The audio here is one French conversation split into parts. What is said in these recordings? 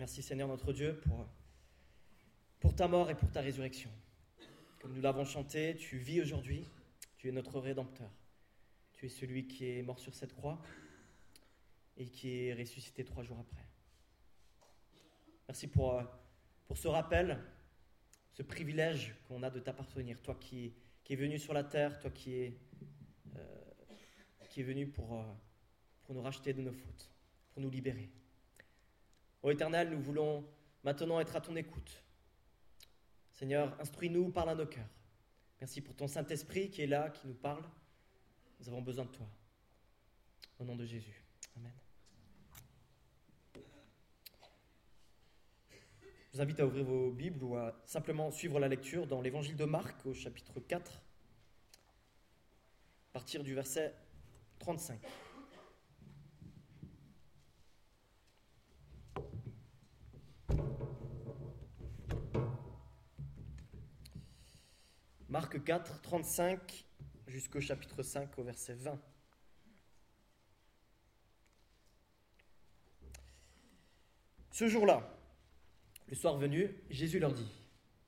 Merci Seigneur notre Dieu pour ta mort et pour ta résurrection. Comme nous l'avons chanté, tu vis aujourd'hui, tu es notre Rédempteur. Tu es celui qui est mort sur cette croix et qui est ressuscité 3 jours après. Merci pour ce rappel, ce privilège qu'on a de t'appartenir. Toi qui es venu sur la terre, toi qui es venu pour nous racheter de nos fautes, pour nous libérer. Ô Éternel, nous voulons maintenant être à ton écoute. Seigneur, instruis-nous, parle à nos cœurs. Merci pour ton Saint-Esprit qui est là, qui nous parle. Nous avons besoin de toi. Au nom de Jésus. Amen. Je vous invite à ouvrir vos Bibles ou à simplement suivre la lecture dans l'Évangile de Marc au chapitre 4, à partir du verset 35. Marc 4, 35 jusqu'au chapitre 5 au verset 20. Ce jour-là, le soir venu, Jésus leur dit :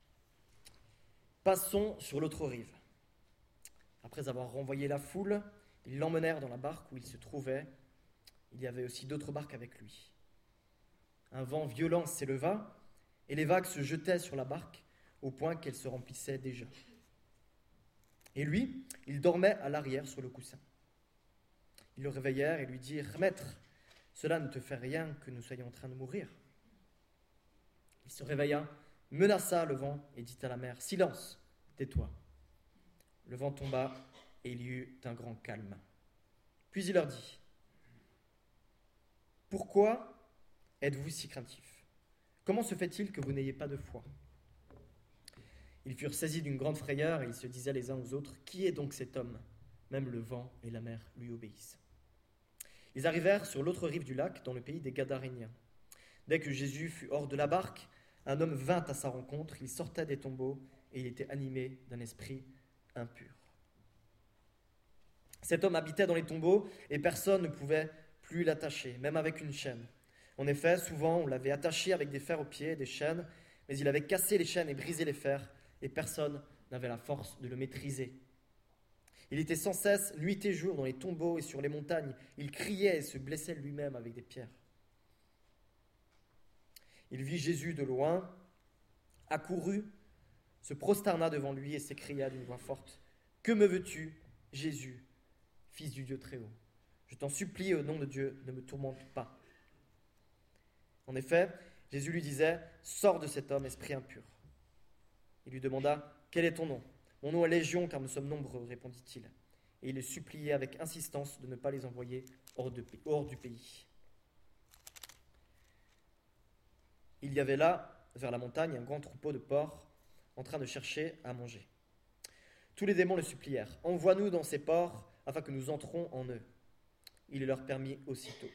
« Passons sur l'autre rive. » Après avoir renvoyé la foule, ils l'emmenèrent dans la barque où il se trouvait. Il y avait aussi d'autres barques avec lui. Un vent violent s'éleva et les vagues se jetaient sur la barque au point qu'elle se remplissait déjà. Et lui, il dormait à l'arrière sur le coussin. Ils le réveillèrent et lui dirent : « Maître, cela ne te fait rien que nous soyons en train de mourir. » Il se réveilla, menaça le vent et dit à la mer : « Silence, tais-toi. » Le vent tomba et il y eut un grand calme. Puis il leur dit : « Pourquoi êtes-vous si craintifs ? Comment se fait-il que vous n'ayez pas de foi ?» Ils furent saisis d'une grande frayeur et ils se disaient les uns aux autres : « Qui est donc cet homme ? Même le vent et la mer lui obéissent. » Ils arrivèrent sur l'autre rive du lac, dans le pays des Gadaréniens. Dès que Jésus fut hors de la barque, un homme vint à sa rencontre. Il sortait des tombeaux et il était animé d'un esprit impur. Cet homme habitait dans les tombeaux et personne ne pouvait plus l'attacher, même avec une chaîne. En effet, souvent on l'avait attaché avec des fers aux pieds et des chaînes, mais il avait cassé les chaînes et brisé les fers, et personne n'avait la force de le maîtriser. Il était sans cesse, nuit et jour, dans les tombeaux et sur les montagnes. Il criait et se blessait lui-même avec des pierres. Il vit Jésus de loin, accourut, se prosterna devant lui et s'écria d'une voix forte : « Que me veux-tu, Jésus, Fils du Dieu Très-Haut ? Je t'en supplie, au nom de Dieu, ne me tourmente pas. » En effet, Jésus lui disait : « Sors de cet homme, esprit impur. » Il lui demanda : « Quel est ton nom ? » ?»« Mon nom est Légion, car nous sommes nombreux, répondit-il. Et il le suppliait avec insistance de ne pas les envoyer hors du pays. Il y avait là, vers la montagne, un grand troupeau de porcs en train de chercher à manger. Tous les démons le supplièrent : « Envoie-nous dans ces porcs, afin que nous entrons en eux. » Il le leur permit aussitôt.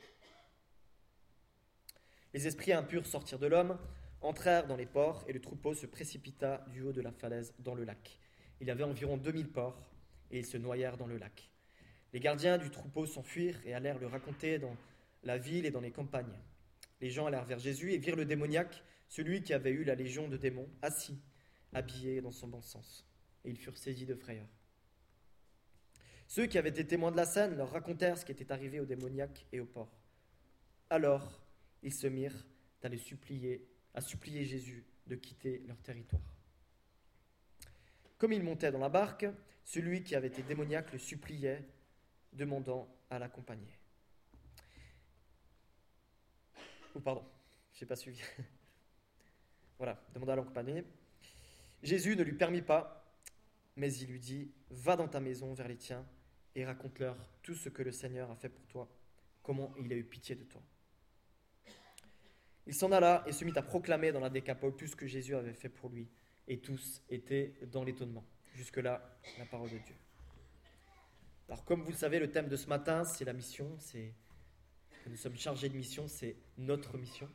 Les esprits impurs sortirent de l'homme, entrèrent dans les porcs, et le troupeau se précipita du haut de la falaise dans le lac. Il y avait environ 2000 porcs, et ils se noyèrent dans le lac. Les gardiens du troupeau s'enfuirent et allèrent le raconter dans la ville et dans les campagnes. Les gens allèrent vers Jésus et virent le démoniaque, celui qui avait eu la légion de démons, assis, habillé dans son bon sens. Et ils furent saisis de frayeur. Ceux qui avaient été témoins de la scène leur racontèrent ce qui était arrivé au démoniaque et aux porcs. Alors, ils se mirent à supplier Jésus de quitter leur territoire. Comme il montait dans la barque, celui qui avait été démoniaque le suppliait, demandant à l'accompagner. Je n'ai pas suivi. Voilà, demanda à l'accompagner. Jésus ne lui permit pas, mais il lui dit : « Va dans ta maison vers les tiens et raconte-leur tout ce que le Seigneur a fait pour toi, comment il a eu pitié de toi. » Il s'en alla et se mit à proclamer dans la Décapole tout ce que Jésus avait fait pour lui. Et tous étaient dans l'étonnement. Jusque-là, la parole de Dieu. Alors, comme vous le savez, le thème de ce matin, c'est la mission. Nous sommes chargés de mission, c'est notre mission.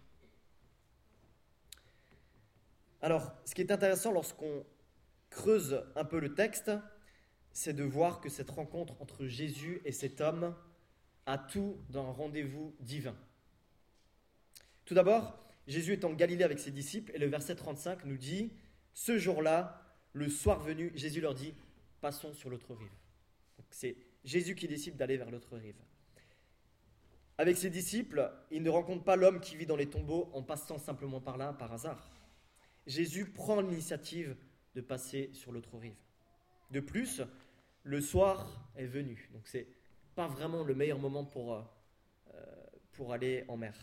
Alors, ce qui est intéressant lorsqu'on creuse un peu le texte, c'est de voir que cette rencontre entre Jésus et cet homme a tout d'un rendez-vous divin. Tout d'abord, Jésus est en Galilée avec ses disciples et le verset 35 nous dit « Ce jour-là, le soir venu, Jésus leur dit « Passons sur l'autre rive ». Donc c'est Jésus qui décide d'aller vers l'autre rive. Avec ses disciples, il ne rencontre pas l'homme qui vit dans les tombeaux en passant simplement par là, par hasard. Jésus prend l'initiative de passer sur l'autre rive. De plus, le soir est venu, donc c'est pas vraiment le meilleur moment pour aller en mer.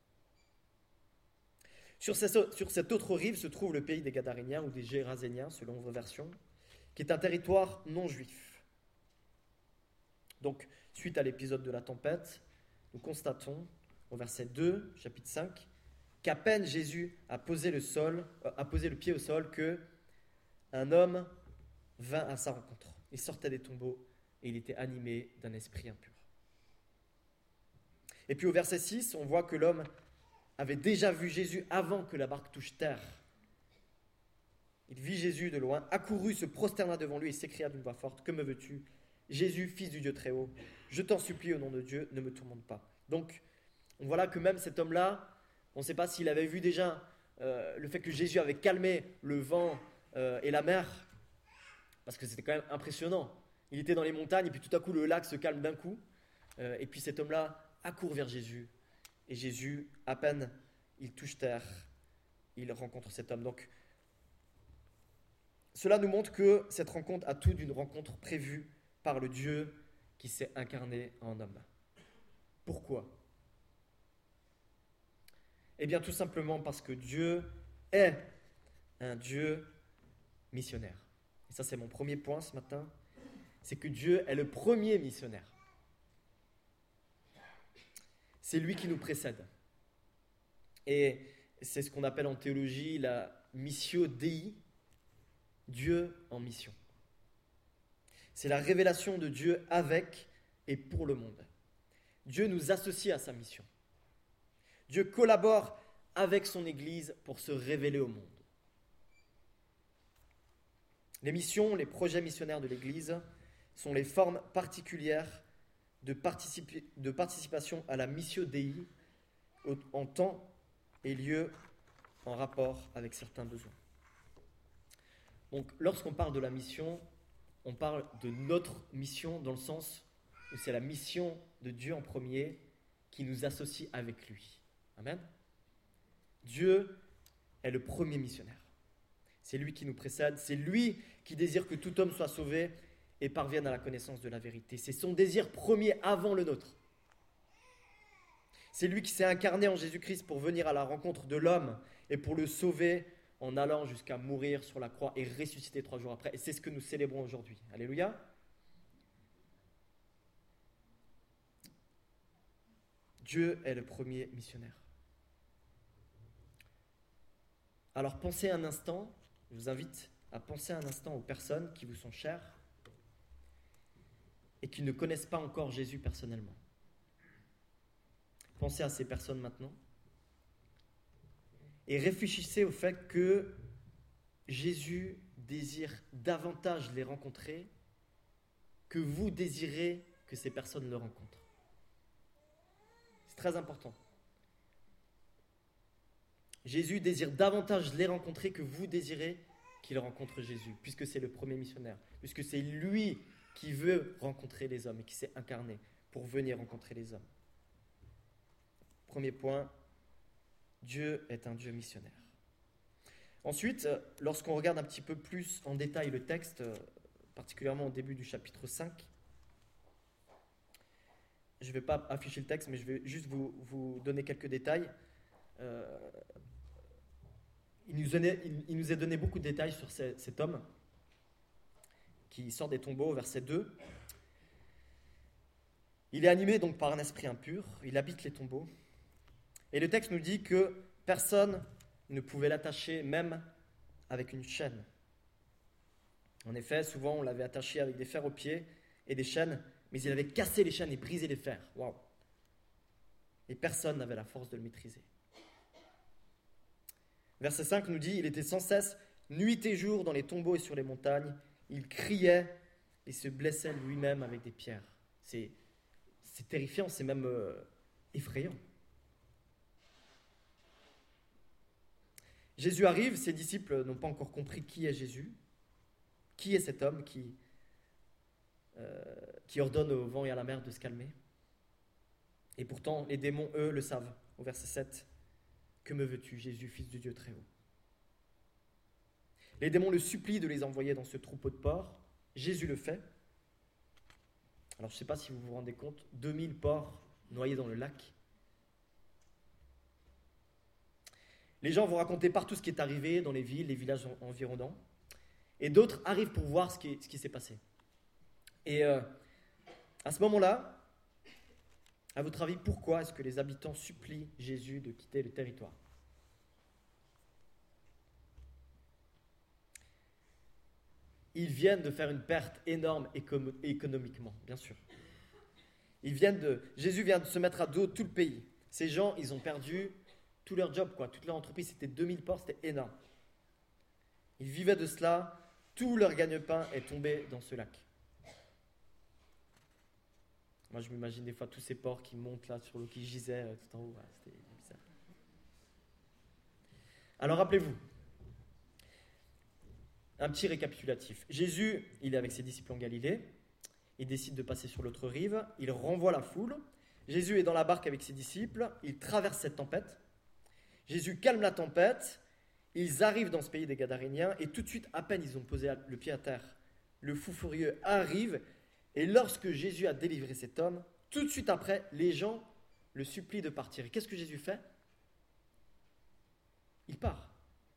Sur cette autre rive se trouve le pays des Gadaréniens ou des Géraséniens, selon vos versions, qui est un territoire non juif. Donc, suite à l'épisode de la tempête, nous constatons au verset 2, chapitre 5, qu'à peine Jésus a posé le pied au sol, que un homme vint à sa rencontre. Il sortait des tombeaux et il était animé d'un esprit impur. Et puis au verset 6, on voit que l'homme avait déjà vu Jésus avant que la barque touche terre. Il vit Jésus de loin, accourut, se prosterna devant lui et s'écria d'une voix forte « Que me veux-tu, Jésus, fils du Dieu très haut, je t'en supplie au nom de Dieu, ne me tourmente pas. » Donc, on voit là que même cet homme-là, on ne sait pas s'il avait vu déjà le fait que Jésus avait calmé le vent et la mer, parce que c'était quand même impressionnant. Il était dans les montagnes et puis tout à coup le lac se calme d'un coup. Et puis cet homme-là accourt vers Jésus. Et Jésus, à peine il touche terre, il rencontre cet homme. Donc, cela nous montre que cette rencontre a tout d'une rencontre prévue par le Dieu qui s'est incarné en homme. Pourquoi ? Eh bien, tout simplement parce que Dieu est un Dieu missionnaire. Et ça, c'est mon premier point ce matin. C'est que Dieu est le premier missionnaire. C'est lui qui nous précède. Et c'est ce qu'on appelle en théologie la missio Dei, Dieu en mission. C'est la révélation de Dieu avec et pour le monde. Dieu nous associe à sa mission. Dieu collabore avec son Église pour se révéler au monde. Les missions, les projets missionnaires de l'Église sont les formes particulières de participation à la missio Dei en temps et lieu en rapport avec certains besoins. Donc, lorsqu'on parle de la mission, on parle de notre mission dans le sens où c'est la mission de Dieu en premier qui nous associe avec lui. Amen. Dieu est le premier missionnaire. C'est lui qui nous précède, c'est lui qui désire que tout homme soit sauvé et parvienne à la connaissance de la vérité. C'est son désir premier avant le nôtre. C'est lui qui s'est incarné en Jésus-Christ pour venir à la rencontre de l'homme et pour le sauver en allant jusqu'à mourir sur la croix et ressusciter 3 jours après. Et c'est ce que nous célébrons aujourd'hui. Alléluia. Dieu est le premier missionnaire. Alors pensez un instant, je vous invite à penser un instant aux personnes qui vous sont chères et qui ne connaissent pas encore Jésus personnellement. Pensez à ces personnes maintenant et réfléchissez au fait que Jésus désire davantage les rencontrer que vous désirez que ces personnes le rencontrent. C'est très important. Jésus désire davantage les rencontrer que vous désirez qu'ils rencontrent Jésus, puisque c'est le premier missionnaire, puisque c'est lui qui veut rencontrer les hommes et qui s'est incarné pour venir rencontrer les hommes. Premier point, Dieu est un Dieu missionnaire. Ensuite, lorsqu'on regarde un petit peu plus en détail le texte, particulièrement au début du chapitre 5, je ne vais pas afficher le texte, mais je vais juste vous donner quelques détails. Il nous est donné beaucoup de détails sur cet homme qui sort des tombeaux, verset 2. Il est animé donc par un esprit impur, il habite les tombeaux. Et le texte nous dit que personne ne pouvait l'attacher même avec une chaîne. En effet, souvent on l'avait attaché avec des fers aux pieds et des chaînes, mais il avait cassé les chaînes et brisé les fers. Waouh! Et personne n'avait la force de le maîtriser. Verset 5 nous dit, il était sans cesse, nuit et jour, dans les tombeaux et sur les montagnes. Il criait et se blessait lui-même avec des pierres. C'est terrifiant, c'est même effrayant. Jésus arrive, ses disciples n'ont pas encore compris qui est Jésus, qui est cet homme qui ordonne au vent et à la mer de se calmer. Et pourtant, les démons, eux, le savent. Au verset 7, « Que me veux-tu, Jésus, fils du Dieu très haut ?» Les démons le supplient de les envoyer dans ce troupeau de porcs. Jésus le fait. Alors, je ne sais pas si vous vous rendez compte, 2000 porcs noyés dans le lac. Les gens vont raconter partout ce qui est arrivé dans les villes, les villages environnants. Et d'autres arrivent pour voir ce qui s'est passé. Et à ce moment-là, à votre avis, pourquoi est-ce que les habitants supplient Jésus de quitter le territoire ? Ils viennent de faire une perte énorme économiquement, bien sûr. Jésus vient de se mettre à dos tout le pays. Ces gens, ils ont perdu tout leur job, toute leur entreprise. C'était 2000 porcs, c'était énorme. Ils vivaient de cela. Tout leur gagne-pain est tombé dans ce lac. Moi, je m'imagine des fois tous ces porcs qui montent là sur l'eau, qui gisaient tout en haut. Ouais, c'était bizarre. Alors, rappelez-vous, un petit récapitulatif. Jésus, il est avec ses disciples en Galilée. Il décide de passer sur l'autre rive. Il renvoie la foule. Jésus est dans la barque avec ses disciples. Il traverse cette tempête. Jésus calme la tempête. Ils arrivent dans ce pays des Gadaréniens. Et tout de suite, à peine ils ont posé le pied à terre, le fou furieux arrive. Et lorsque Jésus a délivré cet homme, tout de suite après, les gens le supplient de partir. Et qu'est-ce que Jésus fait ? Il part.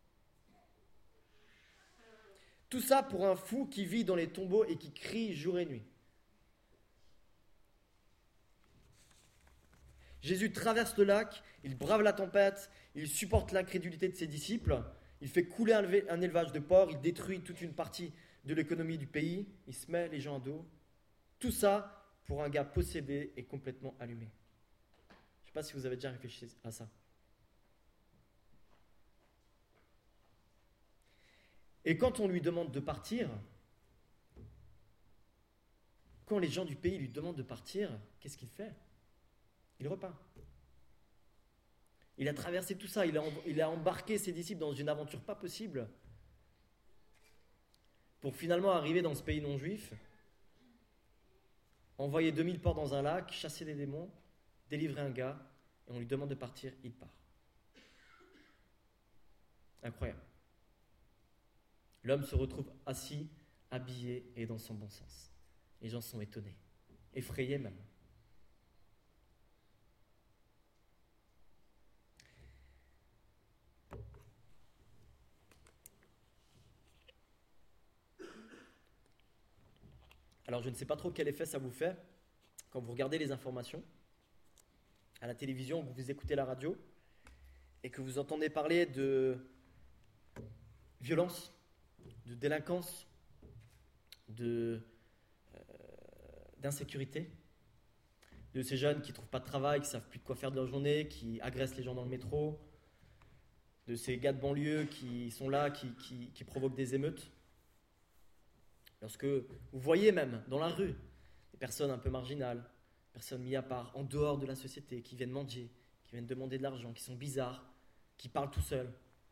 Tout ça pour un fou qui vit dans les tombeaux et qui crie jour et nuit. Jésus traverse le lac, il brave la tempête, il supporte l'incrédulité de ses disciples, il fait couler un élevage de porcs, il détruit toute une partie de l'économie du pays, il se met les gens à dos. Tout ça pour un gars possédé et complètement allumé. Je ne sais pas si vous avez déjà réfléchi à ça. Et quand on lui demande de partir, quand les gens du pays lui demandent de partir, qu'est-ce qu'il fait ? Il repart. Il a traversé tout ça, il a embarqué ses disciples dans une aventure pas possible pour finalement arriver dans ce pays non juif, envoyer 2000 porcs dans un lac, chasser des démons, délivrer un gars, et on lui demande de partir, il part. Incroyable. L'homme se retrouve assis, habillé et dans son bon sens. Les gens sont étonnés, effrayés même. Alors je ne sais pas trop quel effet ça vous fait quand vous regardez les informations à la télévision ou que vous écoutez la radio et que vous entendez parler de violence, de délinquance, d'insécurité, de ces jeunes qui ne trouvent pas de travail, qui ne savent plus de quoi faire de leur journée, qui agressent les gens dans le métro, de ces gars de banlieue qui sont là, qui provoquent des émeutes. Lorsque vous voyez même dans la rue des personnes un peu marginales, personnes mises à part, en dehors de la société, qui viennent mendier, qui viennent demander de l'argent, qui sont bizarres, qui parlent tout seuls.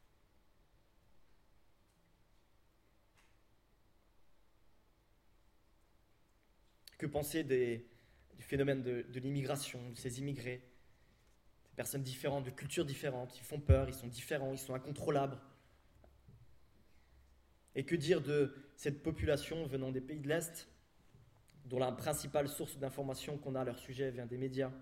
Que penser du phénomène de l'immigration, de ces immigrés, des personnes différentes, de cultures différentes, ils font peur, ils sont différents, ils sont incontrôlables. Et que dire de cette population venant des pays de l'Est, dont la principale source d'information qu'on a à leur sujet vient des médias.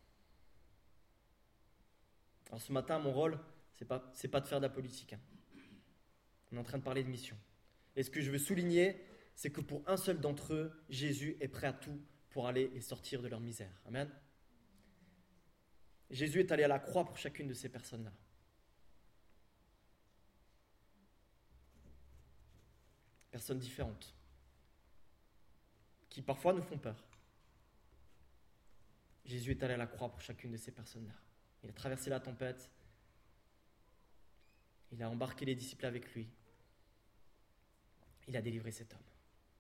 Alors ce matin, mon rôle, c'est pas de faire de la politique. On est en train de parler de mission. Et ce que je veux souligner, c'est que pour un seul d'entre eux, Jésus est prêt à tout pour aller les sortir de leur misère. Amen. Jésus est allé à la croix pour chacune de ces personnes-là. Personnes différentes, qui parfois nous font peur. Jésus est allé à la croix pour chacune de ces personnes-là. Il a traversé la tempête, il a embarqué les disciples avec lui, il a délivré cet homme.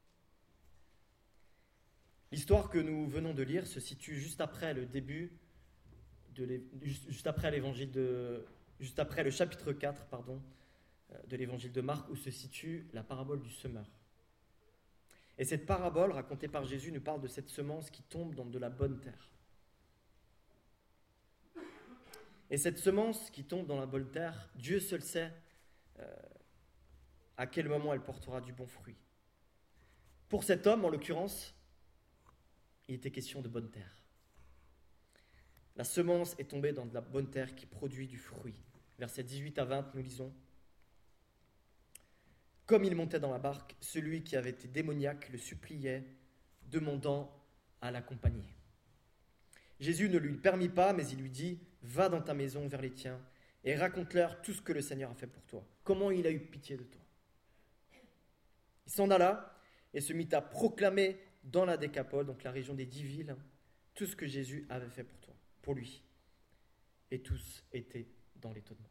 L'histoire que nous venons de lire se situe juste après le début, juste après l'évangile de juste après le chapitre 4, de l'évangile de Marc, où se situe la parabole du semeur. Et cette parabole, racontée par Jésus, nous parle de cette semence qui tombe dans de la bonne terre. Et cette semence qui tombe dans la bonne terre, Dieu seul sait à quel moment elle portera du bon fruit. Pour cet homme, en l'occurrence, il était question de bonne terre. La semence est tombée dans de la bonne terre qui produit du fruit. Versets 18 à 20, nous lisons. Comme il montait dans la barque, celui qui avait été démoniaque le suppliait, demandant à l'accompagner. Jésus ne lui permit pas, mais il lui dit « Va dans ta maison vers les tiens et raconte-leur tout ce que le Seigneur a fait pour toi. Comment il a eu pitié de toi. » Il s'en alla et se mit à proclamer dans la Décapole, donc la région des 10 villes, tout ce que Jésus avait fait pour lui. Et tous étaient dans l'étonnement.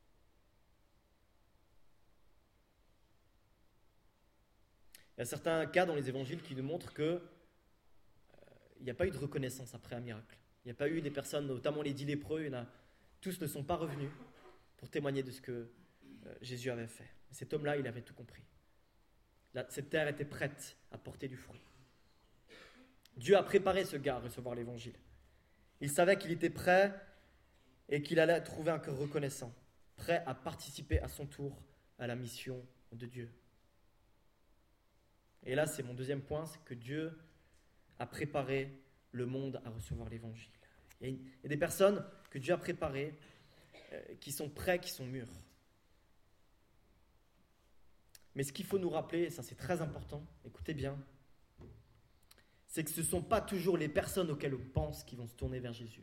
Il y a certains cas dans les évangiles qui nous montrent qu'il n'y a pas eu de reconnaissance après un miracle. Il n'y a pas eu des personnes, notamment les 10 lépreux, tous ne sont pas revenus pour témoigner de ce que Jésus avait fait. Cet homme-là, il avait tout compris. Cette terre était prête à porter du fruit. Dieu a préparé ce gars à recevoir l'évangile. Il savait qu'il était prêt et qu'il allait trouver un cœur reconnaissant, prêt à participer à son tour à la mission de Dieu. Et là, c'est mon deuxième point, c'est que Dieu a préparé le monde à recevoir l'évangile. Il y a des personnes que Dieu a préparées qui sont prêts, qui sont mûrs. Mais ce qu'il faut nous rappeler, et ça c'est très important, écoutez bien, c'est que ce ne sont pas toujours les personnes auxquelles on pense qui vont se tourner vers Jésus.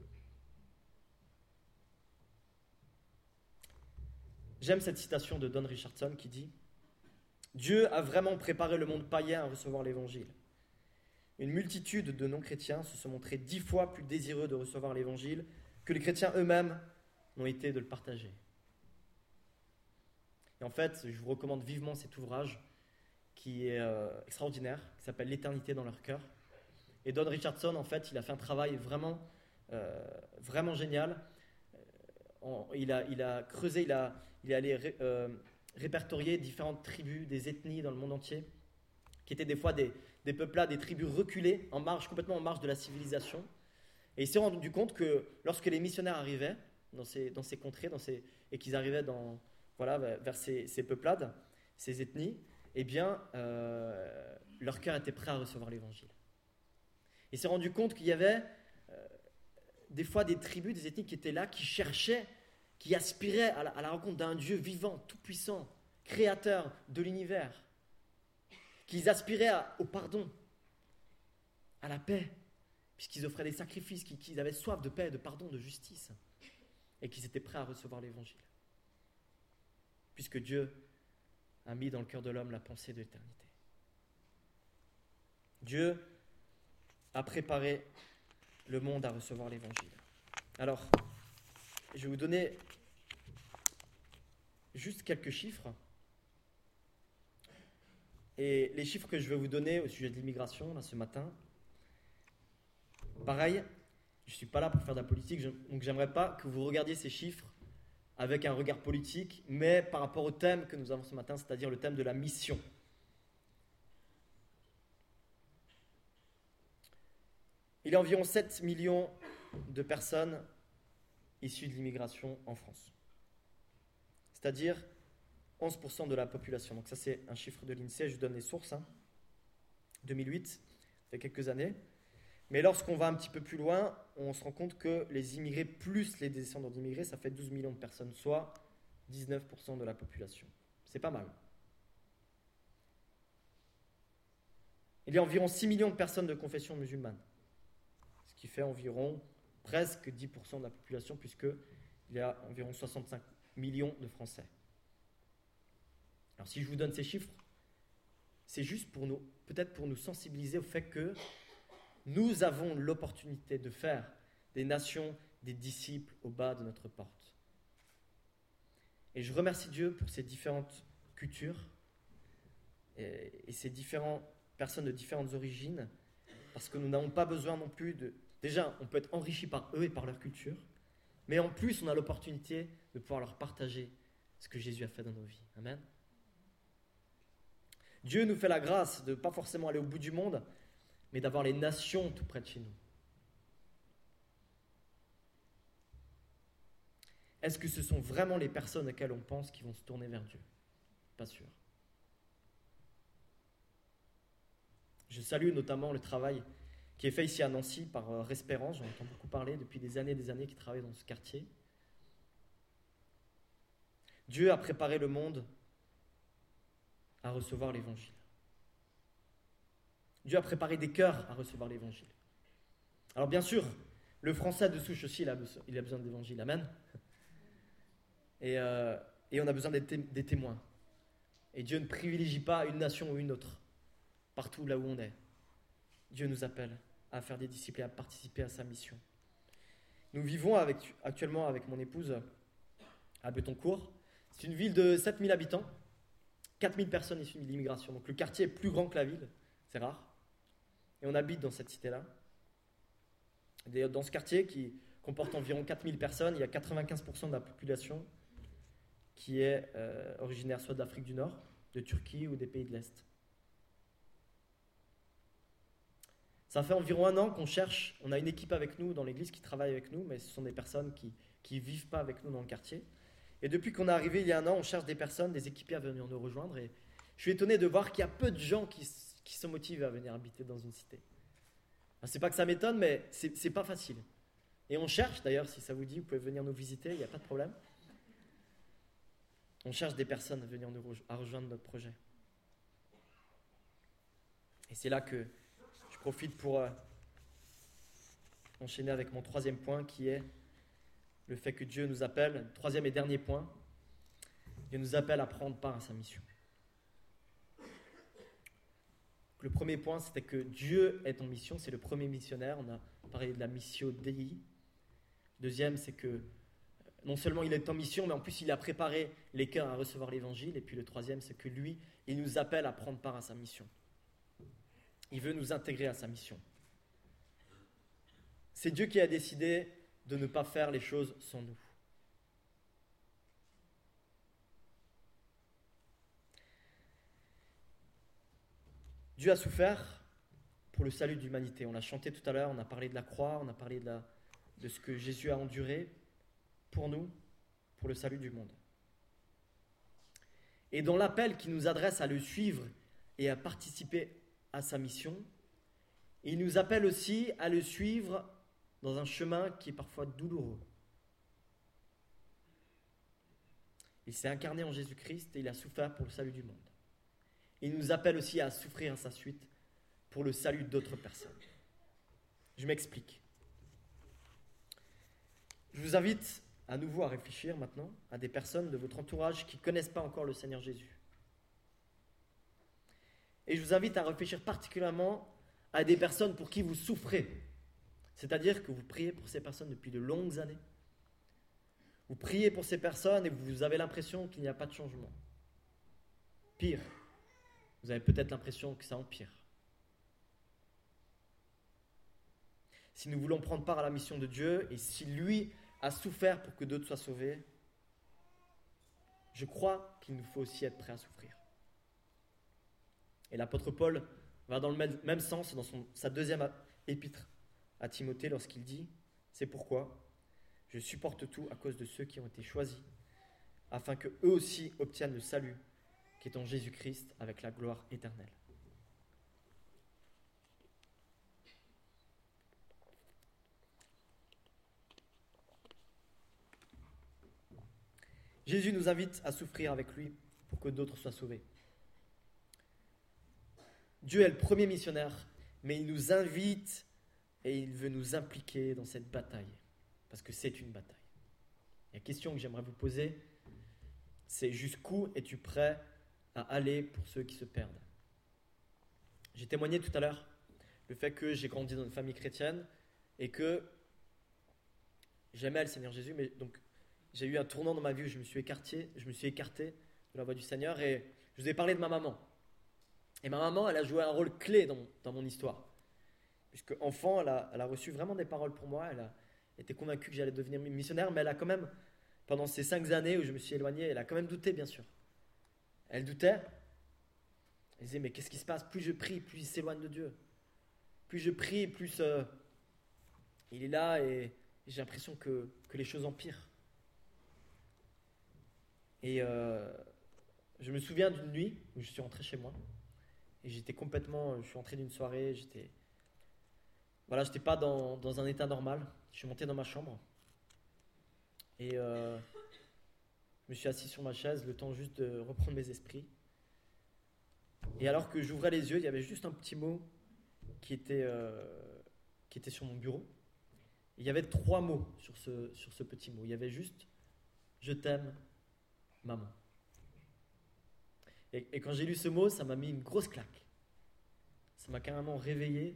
J'aime cette citation de Don Richardson qui dit « Dieu a vraiment préparé le monde païen à recevoir l'évangile. Une multitude de non-chrétiens se sont montrés 10 fois plus désireux de recevoir l'évangile que les chrétiens eux-mêmes n'ont été de le partager. » Et en fait, je vous recommande vivement cet ouvrage qui est extraordinaire, qui s'appelle « L'éternité dans leur cœur ». Et Don Richardson, en fait, il a fait un travail vraiment génial. Il a creusé, il est allé répertorier différentes tribus, des ethnies dans le monde entier, qui étaient des fois des peuplades, des tribus reculées, complètement en marge de la civilisation. Et il s'est rendu compte que lorsque les missionnaires arrivaient dans ces contrées, et qu'ils arrivaient vers ces peuplades, ces ethnies, eh bien, leur cœur était prêt à recevoir l'évangile. Il s'est rendu compte qu'il y avait des fois des tribus, des ethnies qui étaient là, qui cherchaient, qui aspiraient à la rencontre d'un Dieu vivant, tout-puissant, créateur de l'univers, qu'ils aspiraient au pardon, à la paix, puisqu'ils offraient des sacrifices, qu'ils avaient soif de paix, de pardon, de justice, et qu'ils étaient prêts à recevoir l'évangile. Puisque Dieu a mis dans le cœur de l'homme la pensée de l'éternité. Dieu a préparé le monde à recevoir l'évangile. Alors, je vais vous donner juste quelques chiffres. Et les chiffres que je vais vous donner au sujet de l'immigration, là, ce matin, pareil, je ne suis pas là pour faire de la politique, donc j'aimerais pas que vous regardiez ces chiffres avec un regard politique, mais par rapport au thème que nous avons ce matin, c'est-à-dire le thème de la mission. Il y a environ 7 millions de personnes issues de l'immigration en France. C'est-à-dire 11% de la population. Donc ça, c'est un chiffre de l'INSEE, je vous donne les sources. 2008, ça fait quelques années. Mais lorsqu'on va un petit peu plus loin, on se rend compte que les immigrés plus les descendants d'immigrés, ça fait 12 millions de personnes, soit 19% de la population. C'est pas mal. Il y a environ 6 millions de personnes de confession musulmane, ce qui fait environ presque 10% de la population, puisqu'il y a environ 65 millions de Français. Alors si je vous donne ces chiffres, c'est juste peut-être pour nous sensibiliser au fait que nous avons l'opportunité de faire des nations, des disciples au bas de notre porte. Et je remercie Dieu pour ces différentes cultures et ces différentes personnes de différentes origines, parce que nous n'avons pas besoin non plus de... Déjà, on peut être enrichi par eux et par leur culture, mais en plus, on a l'opportunité de pouvoir leur partager ce que Jésus a fait dans nos vies. Amen. Dieu nous fait la grâce de ne pas forcément aller au bout du monde, mais d'avoir les nations tout près de chez nous. Est-ce que ce sont vraiment les personnes auxquelles on pense qui vont se tourner vers Dieu? Pas sûr. Je salue notamment le travail qui est fait ici à Nancy par Respérance. J'en entends beaucoup parler depuis des années qui travaillent dans ce quartier. Dieu a préparé le monde à recevoir l'évangile. Dieu a préparé des cœurs à recevoir l'évangile. Alors bien sûr, le français de souche aussi, il a besoin d'évangile. Amen. Et on a besoin des témoins. Et Dieu ne privilégie pas une nation ou une autre, partout là où on est. Dieu nous appelle à faire des disciples et à participer à sa mission. Nous vivons actuellement avec mon épouse à Bettencourt. C'est une ville de 7000 habitants, 4000 personnes issues de l'immigration. Donc le quartier est plus grand que la ville, c'est rare. Et on habite dans cette cité-là. Dans ce quartier qui comporte environ 4000 personnes, il y a 95% de la population qui est originaire soit d'Afrique du Nord, de Turquie ou des pays de l'Est. Ça fait environ 1 an qu'on cherche, on a une équipe avec nous dans l'église qui travaille avec nous, mais ce sont des personnes qui ne vivent pas avec nous dans le quartier. Et depuis qu'on est arrivé il y a 1 an, on cherche des personnes, des équipiers à venir nous rejoindre. Et je suis étonné de voir qu'il y a peu de gens qui se motivent à venir habiter dans une cité. C'est pas que ça m'étonne, mais c'est pas facile. Et on cherche, d'ailleurs, si ça vous dit, vous pouvez venir nous visiter, il n'y a pas de problème. On cherche des personnes à venir à rejoindre notre projet. Et c'est là que je profite pour enchaîner avec mon 3e point, qui est le fait que Dieu nous appelle, 3e et dernier point, Dieu nous appelle à prendre part à sa mission. Le premier point, c'était que Dieu est en mission, c'est le premier missionnaire, on a parlé de la missio Dei. Deuxième, c'est que non seulement il est en mission, mais en plus il a préparé les cœurs à recevoir l'évangile. Et puis le troisième, c'est que lui, il nous appelle à prendre part à sa mission. Il veut nous intégrer à sa mission. C'est Dieu qui a décidé de ne pas faire les choses sans nous. Dieu a souffert pour le salut de l'humanité. On l'a chanté tout à l'heure, on a parlé de la croix, on a parlé de ce que Jésus a enduré pour nous, pour le salut du monde. Et dans l'appel qui nous adresse à le suivre et à participer à sa mission, il nous appelle aussi à le suivre dans un chemin qui est parfois douloureux. Il s'est incarné en Jésus-Christ et il a souffert pour le salut du monde. Il nous appelle aussi à souffrir à sa suite pour le salut d'autres personnes. Je m'explique. Je vous invite à nouveau à réfléchir maintenant à des personnes de votre entourage qui ne connaissent pas encore le Seigneur Jésus. Et je vous invite à réfléchir particulièrement à des personnes pour qui vous souffrez. C'est-à-dire que vous priez pour ces personnes depuis de longues années. Vous priez pour ces personnes et vous avez l'impression qu'il n'y a pas de changement. Pire, vous avez peut-être l'impression que ça empire. Si nous voulons prendre part à la mission de Dieu et si lui a souffert pour que d'autres soient sauvés, je crois qu'il nous faut aussi être prêts à souffrir. Et l'apôtre Paul va dans le même sens dans sa 2e épître à Timothée lorsqu'il dit « C'est pourquoi je supporte tout à cause de ceux qui ont été choisis, afin qu'eux aussi obtiennent le salut qui est en Jésus-Christ avec la gloire éternelle. » Jésus nous invite à souffrir avec lui pour que d'autres soient sauvés. Dieu est le premier missionnaire, mais il nous invite et il veut nous impliquer dans cette bataille, parce que c'est une bataille. La question que j'aimerais vous poser, c'est jusqu'où es-tu prêt à aller pour ceux qui se perdent? J'ai témoigné tout à l'heure le fait que j'ai grandi dans une famille chrétienne et que j'aimais le Seigneur Jésus, mais donc j'ai eu un tournant dans ma vie où je me suis écarté de la voie du Seigneur et je vous ai parlé de ma maman. Et ma maman, elle a joué un rôle clé dans mon histoire. Puisque enfant, elle a reçu vraiment des paroles pour moi. était convaincue que j'allais devenir missionnaire, mais elle a quand même, pendant ces 5 années où je me suis éloigné, elle a quand même douté, bien sûr. Elle doutait. Elle disait, mais qu'est-ce qui se passe? Plus je prie, plus il s'éloigne de Dieu. Plus je prie, plus il est là et j'ai l'impression que les choses empirent. Et je me souviens d'une nuit où je suis rentré chez moi. Et je suis rentré d'une soirée, j'étais pas dans un état normal. Je suis monté dans ma chambre. Et je me suis assis sur ma chaise, le temps juste de reprendre mes esprits. Et alors que j'ouvrais les yeux, il y avait juste un petit mot qui était sur mon bureau. Et il y avait 3 mots sur ce petit mot. Il y avait juste « Je t'aime, maman ». Et quand j'ai lu ce mot, ça m'a mis une grosse claque. Ça m'a carrément réveillé.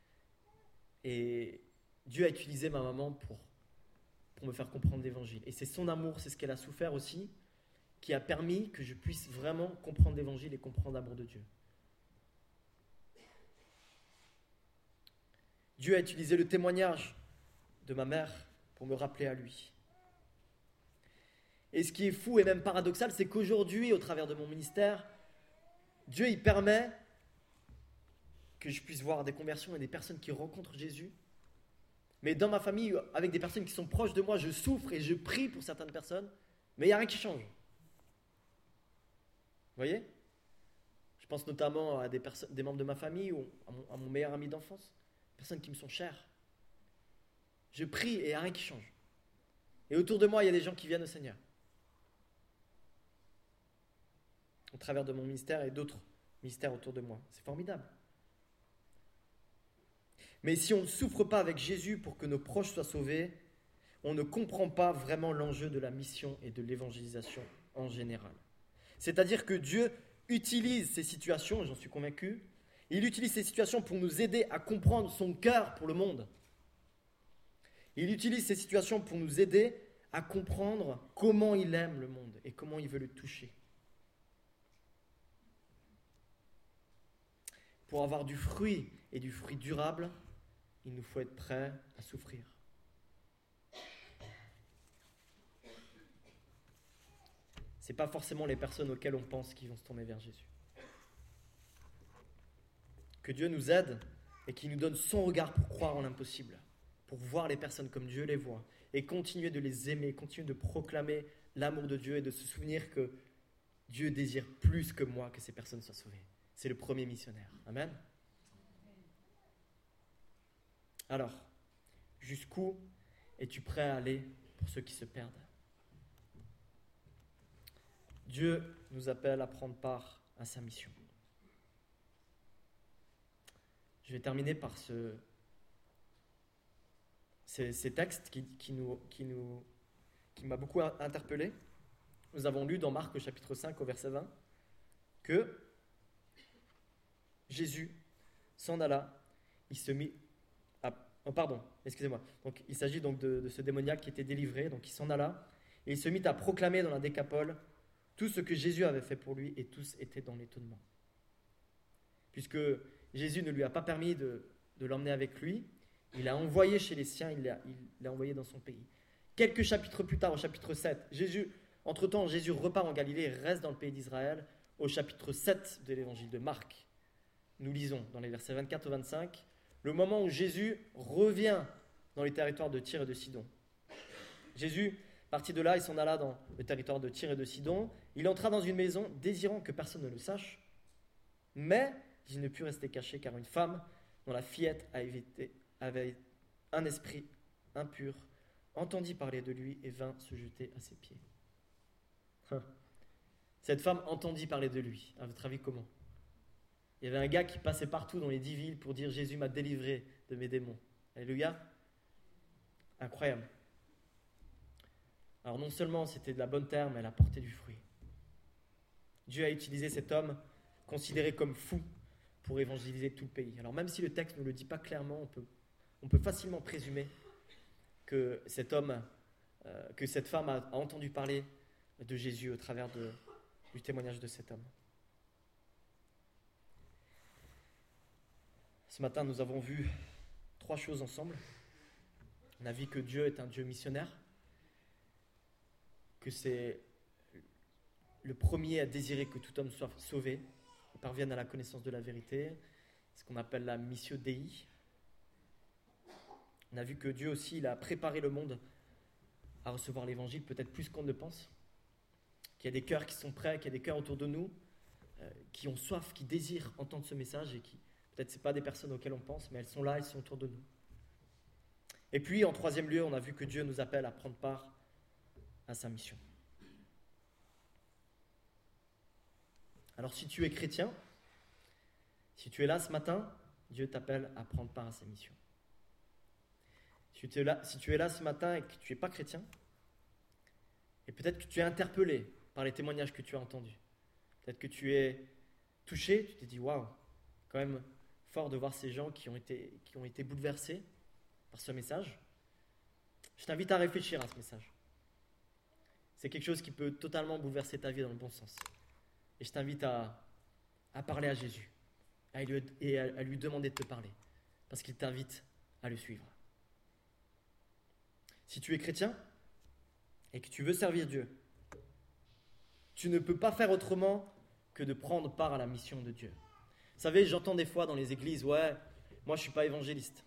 Et Dieu a utilisé ma maman pour me faire comprendre l'évangile. Et c'est son amour, c'est ce qu'elle a souffert aussi, qui a permis que je puisse vraiment comprendre l'évangile et comprendre l'amour de Dieu. Dieu a utilisé le témoignage de ma mère pour me rappeler à lui. Et ce qui est fou et même paradoxal, c'est qu'aujourd'hui, au travers de mon ministère, Dieu il permet que je puisse voir des conversions et des personnes qui rencontrent Jésus. Mais dans ma famille, avec des personnes qui sont proches de moi, je souffre et je prie pour certaines personnes, mais il n'y a rien qui change. Vous voyez? Je pense notamment à des membres de ma famille ou à mon meilleur ami d'enfance, personnes qui me sont chères. Je prie et il n'y a rien qui change. Et autour de moi, il y a des gens qui viennent au Seigneur. Au travers de mon ministère et d'autres ministères autour de moi. C'est formidable. Mais si on ne souffre pas avec Jésus pour que nos proches soient sauvés, on ne comprend pas vraiment l'enjeu de la mission et de l'évangélisation en général. C'est-à-dire que Dieu utilise ces situations, j'en suis convaincu, il utilise ces situations pour nous aider à comprendre son cœur pour le monde. Il utilise ces situations pour nous aider à comprendre comment il aime le monde et comment il veut le toucher. Pour avoir du fruit et du fruit durable, il nous faut être prêt à souffrir. Ce n'est pas forcément les personnes auxquelles on pense qui vont se tourner vers Jésus. Que Dieu nous aide et qu'il nous donne son regard pour croire en l'impossible, pour voir les personnes comme Dieu les voit et continuer de les aimer, continuer de proclamer l'amour de Dieu et de se souvenir que Dieu désire plus que moi que ces personnes soient sauvées. C'est le premier missionnaire. Amen. Alors, jusqu'où es-tu prêt à aller pour ceux qui se perdent? Dieu nous appelle à prendre part à sa mission. Je vais terminer par ces textes qui m'a beaucoup interpellé. Nous avons lu dans Marc au chapitre 5 au verset 20 que Jésus s'en alla, il se mit à... Oh, pardon, excusez-moi. Donc, il s'agit donc de ce démoniaque qui était délivré, donc il s'en alla et il se mit à proclamer dans la Décapole tout ce que Jésus avait fait pour lui et tous étaient dans l'étonnement. Puisque Jésus ne lui a pas permis de l'emmener avec lui, il l'a envoyé chez les siens, il l'a envoyé dans son pays. Quelques chapitres plus tard, au chapitre 7, entre-temps, Jésus repart en Galilée et reste dans le pays d'Israël. Au chapitre 7 de l'évangile de Marc, nous lisons dans les versets 24 au 25, le moment où Jésus revient dans les territoires de Tyr et de Sidon. Jésus, parti de là, il s'en alla dans le territoire de Tyr et de Sidon. Il entra dans une maison, désirant que personne ne le sache, mais il ne put rester caché, car une femme dont la fillette avait un esprit impur entendit parler de lui et vint se jeter à ses pieds. Cette femme entendit parler de lui. À votre avis, comment? Il y avait un gars qui passait partout dans les 10 villes pour dire « Jésus m'a délivré de mes démons ». Alléluia. Incroyable. Alors non seulement c'était de la bonne terre, mais elle a porté du fruit. Dieu a utilisé cet homme considéré comme fou pour évangéliser tout le pays. Alors même si le texte ne le dit pas clairement, on peut facilement présumer que cette femme a entendu parler de Jésus au travers du témoignage de cet homme. Ce matin, nous avons vu 3 choses ensemble. On a vu que Dieu est un Dieu missionnaire, que c'est le premier à désirer que tout homme soit sauvé, et parvienne à la connaissance de la vérité, ce qu'on appelle la missio Dei. On a vu que Dieu aussi, il a préparé le monde à recevoir l'évangile, peut-être plus qu'on ne le pense, qu'il y a des cœurs qui sont prêts, qu'il y a des cœurs autour de nous, qui ont soif, qui désirent entendre ce message, et qui, peut-être ce n'est pas des personnes auxquelles on pense, mais elles sont là, elles sont autour de nous. Et puis, en troisième lieu, on a vu que Dieu nous appelle à prendre part à sa mission. Alors, si tu es chrétien, si tu es là ce matin, Dieu t'appelle à prendre part à sa mission. Si tu es là ce matin et que tu n'es pas chrétien, et peut-être que tu es interpellé par les témoignages que tu as entendus, peut-être que tu es touché, tu t'es dit « Waouh, quand même fort de voir ces gens qui ont été bouleversés par ce message », je t'invite à réfléchir à ce message. C'est quelque chose qui peut totalement bouleverser ta vie dans le bon sens. Et je t'invite à parler à Jésus et à lui demander de te parler, parce qu'il t'invite à le suivre. Si tu es chrétien et que tu veux servir Dieu, tu ne peux pas faire autrement que de prendre part à la mission de Dieu. Vous savez, j'entends des fois dans les églises, ouais, moi je ne suis pas évangéliste.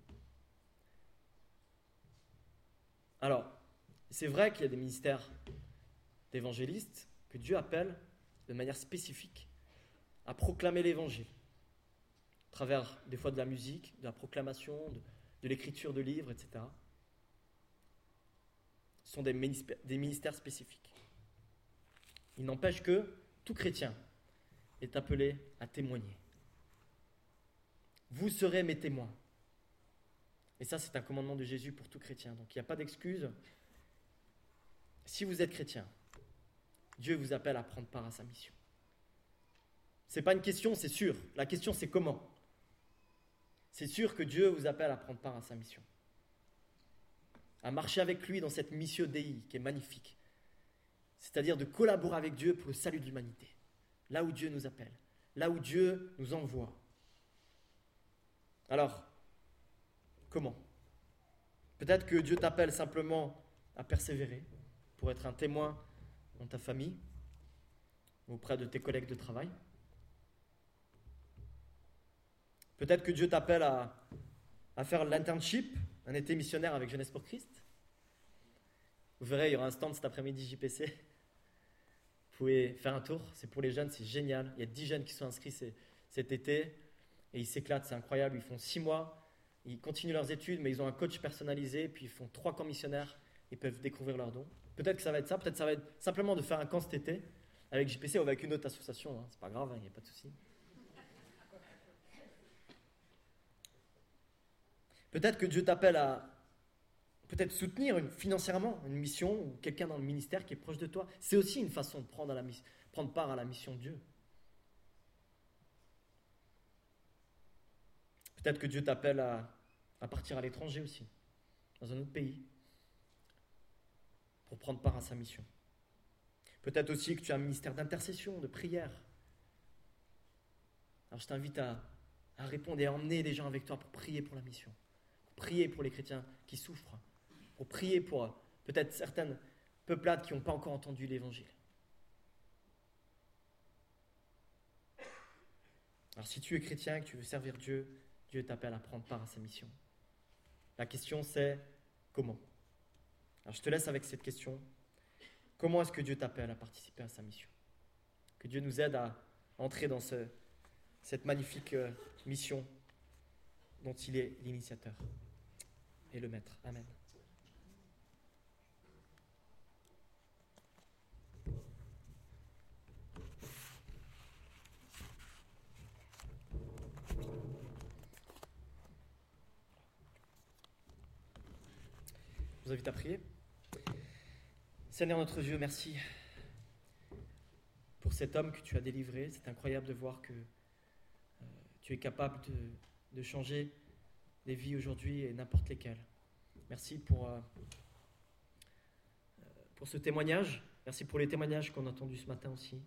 Alors, c'est vrai qu'il y a des ministères d'évangélistes que Dieu appelle de manière spécifique à proclamer l'évangile, à travers des fois de la musique, de la proclamation, de l'écriture de livres, etc. Ce sont des ministères spécifiques. Il n'empêche que tout chrétien est appelé à témoigner. Vous serez mes témoins. Et ça, c'est un commandement de Jésus pour tout chrétien. Donc, il n'y a pas d'excuse. Si vous êtes chrétien, Dieu vous appelle à prendre part à sa mission. Ce n'est pas une question, c'est sûr. La question, c'est comment. C'est sûr que Dieu vous appelle à prendre part à sa mission. À marcher avec lui dans cette missio Dei qui est magnifique. C'est-à-dire de collaborer avec Dieu pour le salut de l'humanité. Là où Dieu nous appelle. Là où Dieu nous envoie. Alors, comment ? Peut-être que Dieu t'appelle simplement à persévérer pour être un témoin dans ta famille ou auprès de tes collègues de travail. Peut-être que Dieu t'appelle à faire l'internship, un été missionnaire avec Jeunesse pour Christ. Vous verrez, il y aura un stand cet après-midi JPC. Vous pouvez faire un tour, c'est pour les jeunes, c'est génial. Il y a 10 jeunes qui sont inscrits cet été et ils s'éclatent, c'est incroyable. Ils font 6 mois, ils continuent leurs études, mais ils ont un coach personnalisé, puis ils font 3 camps missionnaires, ils peuvent découvrir leurs dons. Peut-être que ça va être ça, peut-être que ça va être simplement de faire un camp cet été avec JPC ou avec une autre association, c'est pas grave, il n'y a pas de souci. Peut-être que Dieu t'appelle à peut-être soutenir financièrement une mission ou quelqu'un dans le ministère qui est proche de toi. C'est aussi une façon de prendre part à la mission de Dieu. Peut-être que Dieu t'appelle à partir à l'étranger aussi, dans un autre pays, pour prendre part à sa mission. Peut-être aussi que tu as un ministère d'intercession, de prière. Alors je t'invite à répondre et à emmener des gens avec toi pour prier pour la mission, pour prier pour les chrétiens qui souffrent, pour prier pour peut-être certaines peuplades qui n'ont pas encore entendu l'évangile. Alors si tu es chrétien et que tu veux servir Dieu, Dieu t'appelle à prendre part à sa mission. La question c'est comment ? Alors je te laisse avec cette question. Comment est-ce que Dieu t'appelle à participer à sa mission ? Que Dieu nous aide à entrer dans cette magnifique mission dont il est l'initiateur et le maître. Amen. Je vous invite à prier. Seigneur notre Dieu, merci pour cet homme que tu as délivré. C'est incroyable de voir que tu es capable de changer des vies aujourd'hui et n'importe lesquelles. Merci pour ce témoignage. Merci pour les témoignages qu'on a entendus ce matin aussi.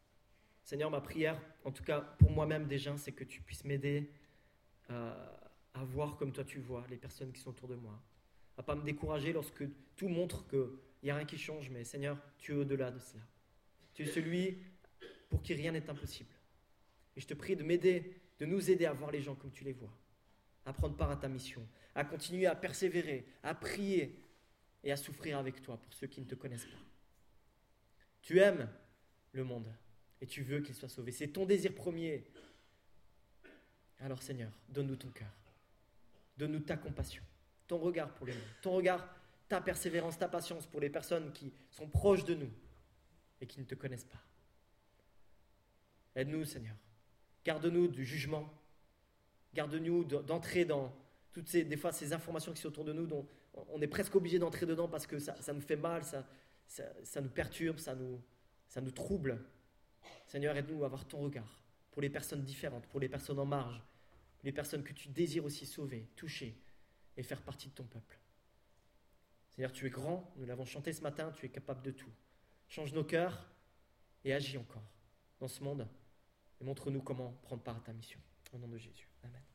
Seigneur, ma prière, en tout cas pour moi-même déjà, c'est que tu puisses m'aider à voir comme toi tu vois les personnes qui sont autour de moi, à ne pas me décourager lorsque tout montre qu'il n'y a rien qui change, mais Seigneur, tu es au-delà de cela. Tu es celui pour qui rien n'est impossible. Et je te prie de m'aider, de nous aider à voir les gens comme tu les vois, à prendre part à ta mission, à continuer à persévérer, à prier et à souffrir avec toi pour ceux qui ne te connaissent pas. Tu aimes le monde et tu veux qu'il soit sauvé. C'est ton désir premier. Alors Seigneur, donne-nous ton cœur. Donne-nous ta compassion, ton regard pour les monde, ton regard, ta persévérance, ta patience pour les personnes qui sont proches de nous et qui ne te connaissent pas. Aide-nous, Seigneur. Garde-nous du jugement. Garde-nous d'entrer dans toutes des fois ces informations qui sont autour de nous, dont on est presque obligé d'entrer dedans parce que ça nous fait mal, ça nous perturbe, ça nous trouble. Seigneur, aide-nous à avoir ton regard pour les personnes différentes, pour les personnes en marge, les personnes que tu désires aussi sauver, toucher et faire partie de ton peuple. Seigneur, tu es grand, nous l'avons chanté ce matin, tu es capable de tout. Change nos cœurs et agis encore dans ce monde et montre-nous comment prendre part à ta mission. Au nom de Jésus. Amen.